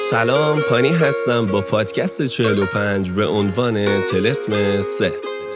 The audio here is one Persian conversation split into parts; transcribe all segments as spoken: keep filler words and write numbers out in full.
سلام، پانی هستم با پادکست چهل و پنج به عنوان طلسم سه.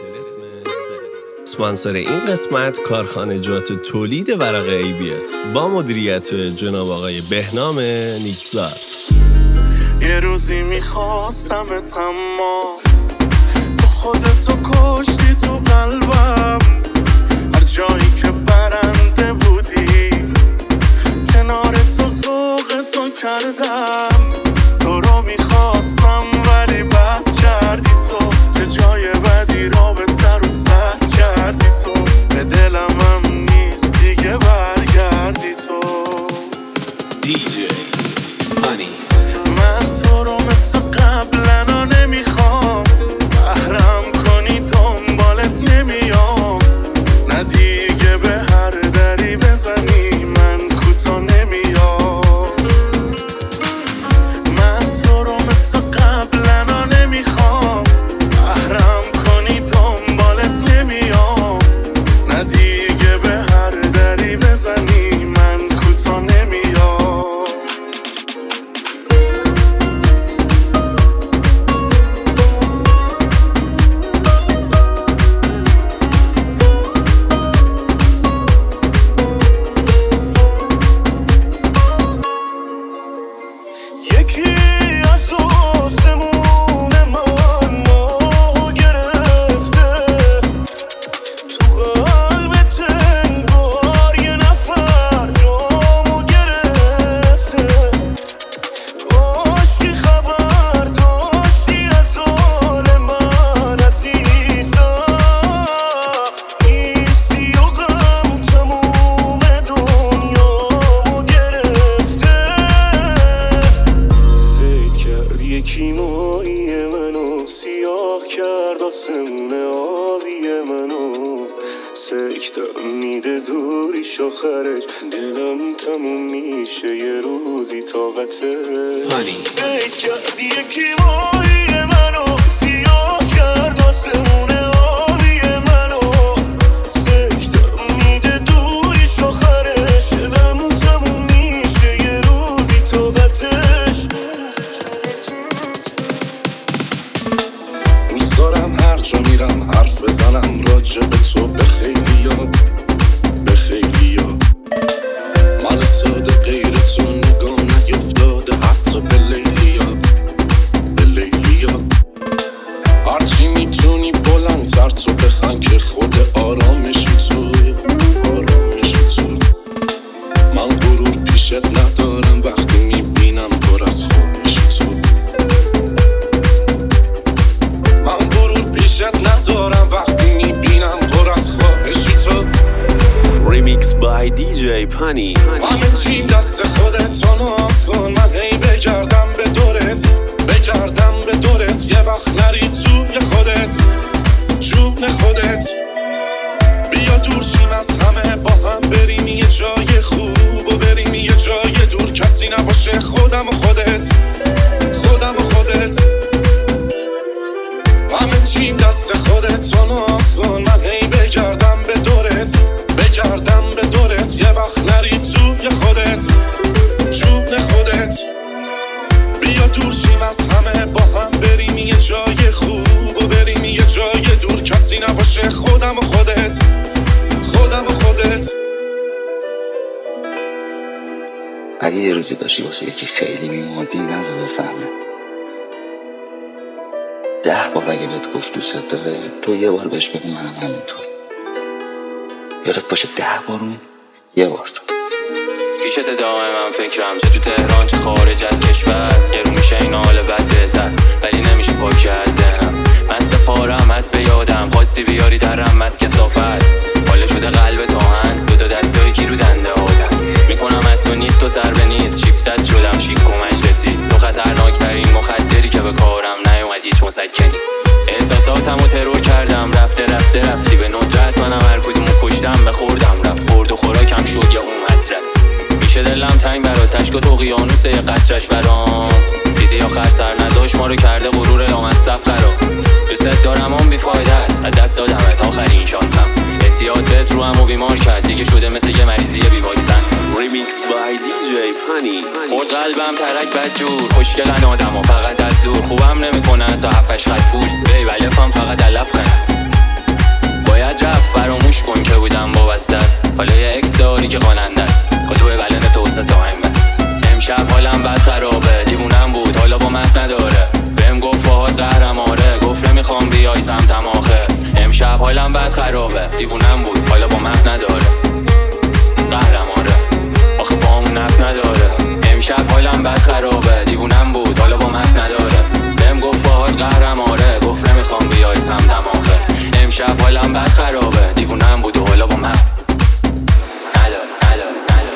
اسپانسر این قسمت کارخانجات تولید ورق ای بی اس با مدیریت جناب آقای بهنام نیکزاد. یه روزی میخواستم اما تو خودتو کشتی تو قلبم، هر جایی که برنده بودی کنار تو ذوق تو کردم. تو رو میخواستم ولی بد کردی تو، چه جای بدی رابطه رو سر کردی تو. به دلم هم نیست دیگه برگردی تو. دی جی پانی. من تو رو مثل قبلنا نمیخوام، بهرم کنی دنبالت نمیام. نه دیگه به هر دری بزنی من کوتا نمیام. من تو رو مثل قبلنا نمیخوام، بهرم کنی دنبالت نمیام. نه دیگه به هر دری بزنی من کوتا نمیام. یکی از آسمون من ما گرفته، تو قلبت انگار یه نفر جامو گرفته. کاش که خبر داشتی از حال من عزیزم، نیستی و غم تموم دنیامو گرفته. سید کرد یکی ماهی منو، سیاه کرد آسمون آبی منو. سکتم میده دوریش آخرش، دلم تموم میشه یه روزی طاقته. سید کرد یکی ماهی منو، سیاه کرد آسمون آبی منو. سکتم میده دوریش آخرش، دلم تموم میشه یه روزی طاقتش. دوست دارم هر جا میرم حرف بزنم راجع به تو، به خیلیا به خیلیا. مال ساده غیر تو نگام نیفتاده حتی به لیلیا به لیلیا. هرچی میتونی بلندتر تو بخن که خود آرامشی تو آرامشی تو. من غرور پیشت ندارم وقتی میبینم پر از خواهشی تو. من غرور پیشت ندارم وقتی میبینم پر از خواهشی تو. ریمیکس بای دی جی پانی. همه چی دست خودت تو ناز کن، من هی بگردم به دورت بگردم به دورت. یه وقت نری توی خودت جون خودت. بیا دور شیم از همه با هم بریم یه جای خوب و بریم یه جای دور کسی نباشه خودم و خودت خودم و خودت. همه چیم دست خودت تو ناز کن، من هی بگردم به دورت بگردم به دورت. یه وقت نری توی خودت جون خودت. بیا دور شیم از همه با هم بریم یه جای خوب و بریم یه جای دور کسی نباشه خودم و خودت خودم و خودت. اگه یه روزی داشتی واسه یکی خیلی میموندی نذار بفهمه. ده بار اگه بهت گفت دوست داره تو یه بار بهش بگو منم همینطور. یادت باشه ده بار اون یه بار تو. پیشت دائم من فکرم، چه تو تهران چه خارج از کشور. گرون میشه این حال بد بهتر ولی نمیشه پاکی از ذهنم. مست پارم هست به یادم، خواستی بیاری درم مست کسافت. حاله شده قلب تاهن، دو تا دستایی کی رو دنده آدم. میکنم از تو نیست و سر به نیست، شیفتت شدم شیک و مجلسی. تو خطرناکترین مخدری که به کارم نیومد هیچ مسکنی. احساساتمو ترور کردم رفته رفته رفتی به ندرت. منم هر کدومو کشتم بخوردم رفت خورد و خوراکم شد یا اون حسرت. میشه دلم تنگ برات تشک و تو قیانوسه یه قطرش برام. دیدی آخر سر نداشت ما رو کرده غرور یا مصب قرار. دوست دارم اون بیفایده است، از دست دادمت آخرین شانسم. اعتیادت رو همو بیمار کرد دیگه، شده مثل یه مریضی بی واکسن. ریمیکس بای دی جی پانی. خورد قلبم ترک بدجور، خوشگلن آدم و فقط از دور، خوبم نمیکنن تا هفتش خط پول، بی ولفم فقط علف کن. باید رفت فراموش کن که بودم وابستت، حالا یه اکس داری که خواننده است، کدوه بلن تو وسط تایم بست. امشب حالم بد خرابه، دیوونم بود حالا با مف نداره، بهم گفت فهاد قهرماره، گفت نمیخوام بیای سمتم آخه. امشب حالم بد خرابه، دیوونم بود حالا با مف نداره، قهرماره آخه با اون نف نداره. امشب حالم بد خرابه، دیوونم بود حالا با مف نداره، بهم گفت فهاد قهرماره، گفت نمیخوام بیای سمتم آخه. امشب حالم بد خرابه، دیوونم بود و حالا با مف نداره نداره.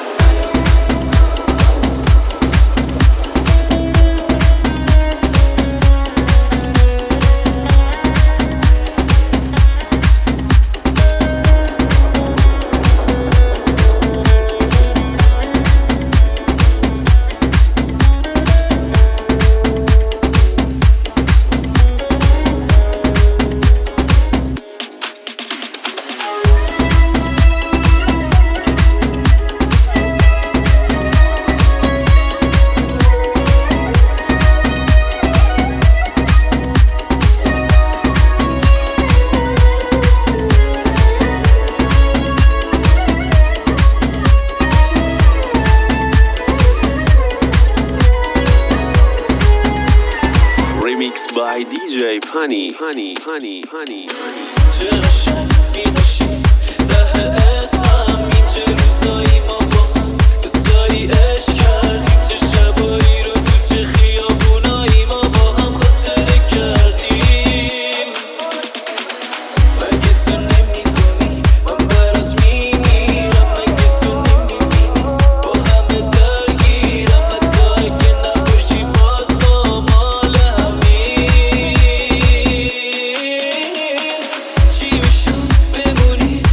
by دی جی پانی پانی پانی پانی چه قشنگ میزشی ته اسمم، این چه روزایی ما با هم تو تایی عشق کردیم، چه شبایی رو تو چه خیابونایی ما با هم خاطره کردیم. مگه تو نمیدونی من برات میمیرم، مگه تو نمیبینی با همه درگیرم، حتی اگه نباشی باز ما مال همین. چی میشد بمونی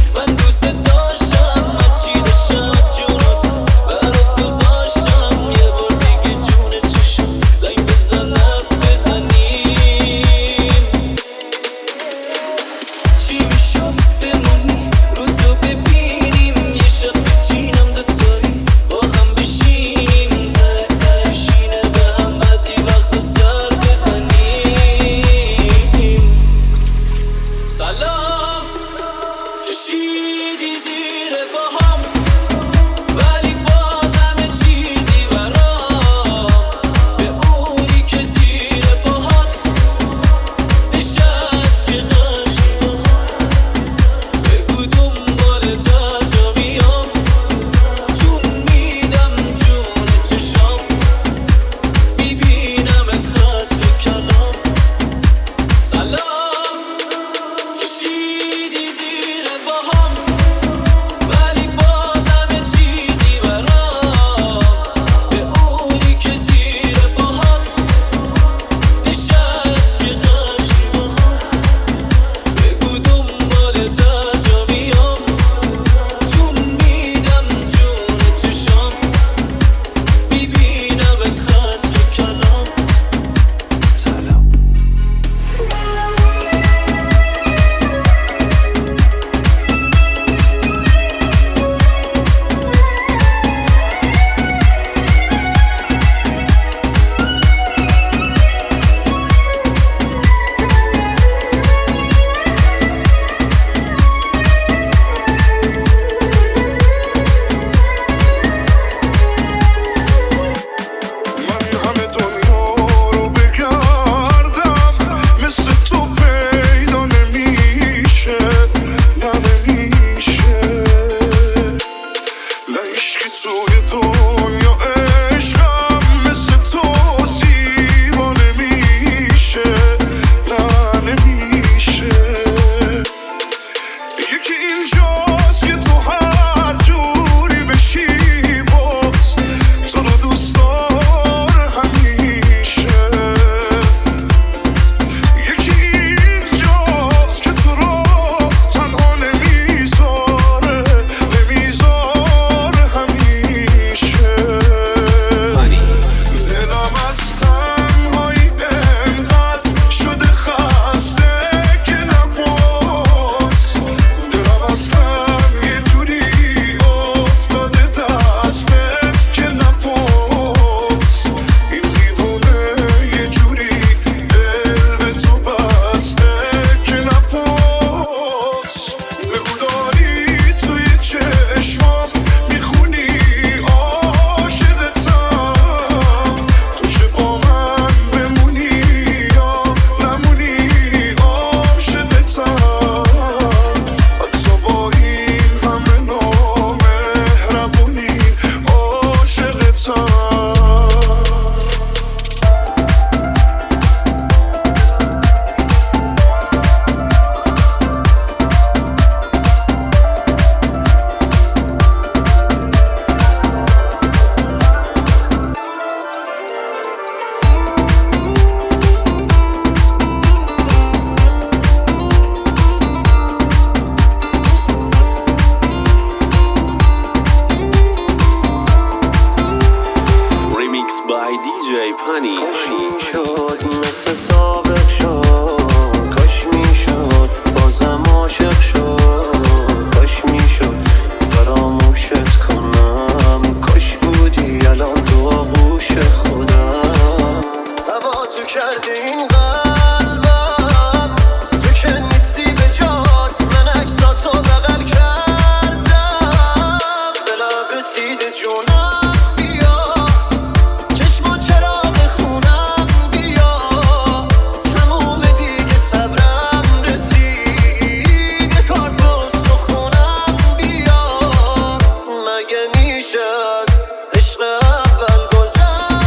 جی پانی. کاش میشد مثل سابق شد، کاش میشد بازم عاشق شد، کاش میشد فراموشت کنم، کاش بودی الان تو آغوش خودم. هوا تو کرده این قلبم، تو که نیستی به جات، من عکساتو بغل کردم، دلم رسیده جونم بیا، چشما چراغ خونم بیا، تموم دیگه صبرم رسیده کار دوست و خونم بیا. مگه میشه از عشق اول گذشت،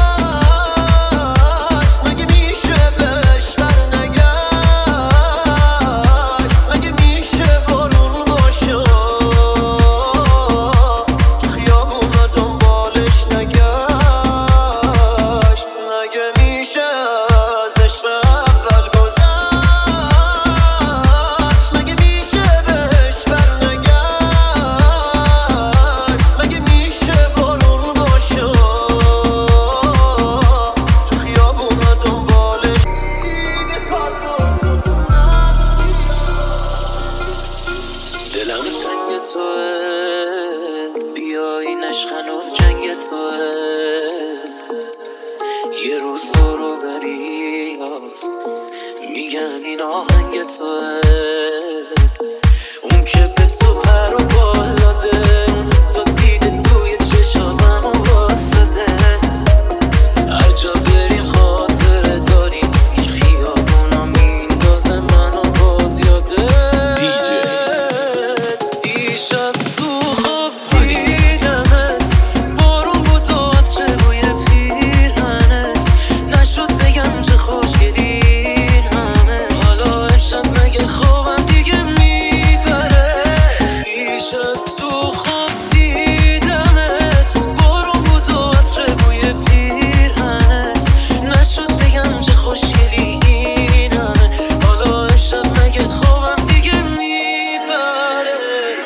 مگه میشه بهش برنگشت، مگه میشه بارون باشه تو خیابون و دنبالش نگشت، مگه میشه از عشق اول گذشت، مگه میشه بهش برنگشت، مگه میشه بارون باشه تو خیابون و دنبالش دیگه کار درست و دلم تنگ توه، بیا این عشق هنوز جنگ توه، یه روز تو رو بریات میگن این آهنگ توه، اون که به تو پر و بال داده، تا دیده توی چشاتم و واسده، هر جا بریم خاطره داریم، این خیابونا میندازه منو باز یاده. دیشب تو خواب دیدمت، بارون بود و عطر بوی پیرهنت، نشد بگم چه خوشگلی این همه، حالا امشب مگه خوابم دیگه میبره. دیشب تو خواب دیدمت، بارون بود و عطر بوی پیرهنت، نشد بگم چه خوشگلی این همه، حالا امشب مگه خوابم دیگه میبره.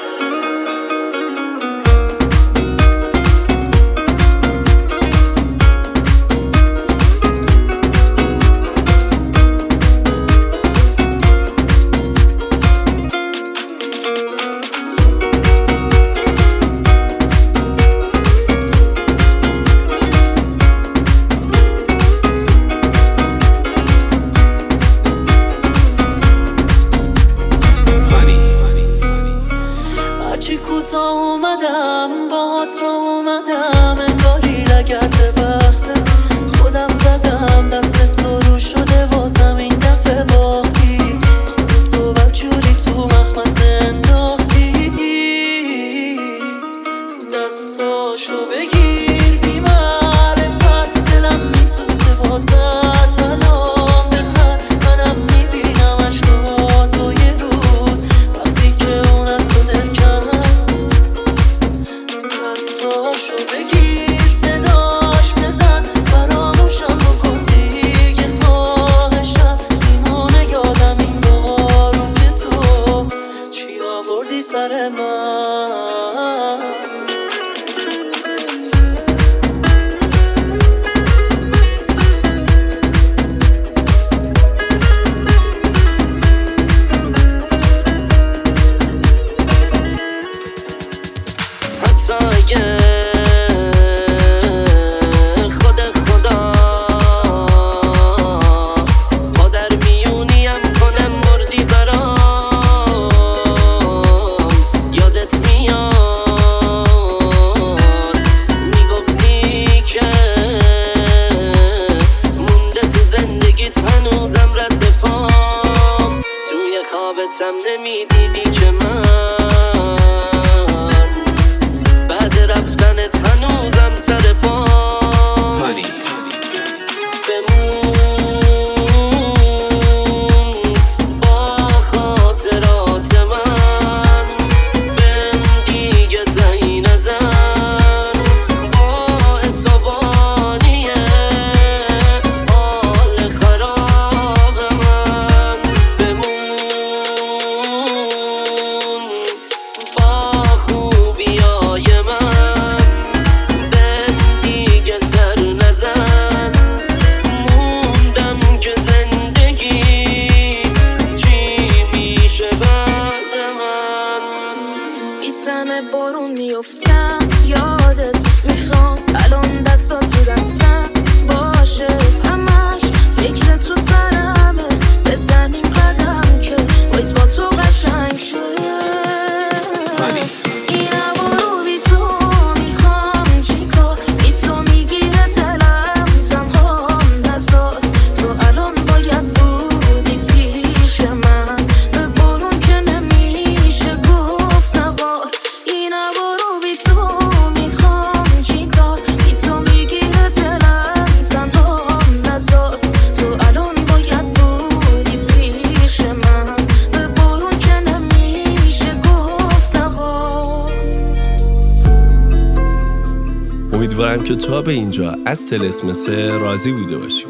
هرچی کوتاه اومدم باهات رو اومدم، انگاری لگد بخته خودم زدم، دست تو رو شده واسم این دفعه باختی، خودتو بدجوری تو مخمسه انداختی، دستاشو بگیر بی معرفت، دلم میسوزه واسه الان بخند، منم میبینم عشقاتو یه روز وقتی که اون از تو دل کند، دستاشو بگیر صداش بزن، فراموشم بکن دیگه خواهشم، میمونه یادم این بارو که تو چی آوردی سر من. حتی اگه خود خدا ما در میونیم کنه مردی برام، یادت میاد میگفتی که مونده تو زندگیت هنوزم رد پام، توی خوابتم نمیدیدی که من بعد رفتنت هنوزم سر پام. بمون با خاطرات من، بهم دیگه زنگ نزن، باعث و بانی حال خراب من، بمون امیدوارم که تا به اینجا از طلسم سه راضی بوده باشیم.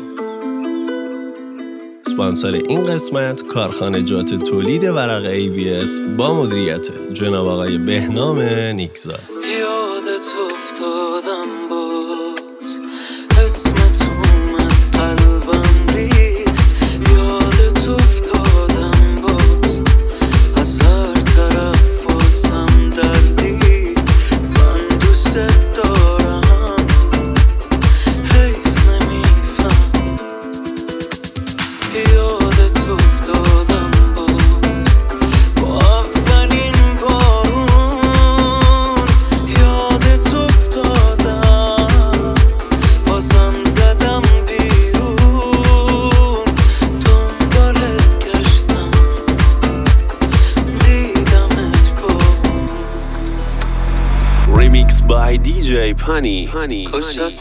اسپانسر این قسمت کارخانجات تولید ورق ای بی اس با مدیریت جناب آقای بهنام نیکزاد. یادت افتادم باز اسم تو اومد قلبم ریخت یادت افتادم باز از هر طرف واسم دردی من دوست دارم حیف نمیفهم یادت افتادم باز با اولین بارون یادت افتادم بازم زدم بیرون دنبالت گشتم دیدمت با ریمیکس بای دی جی پانی. کاش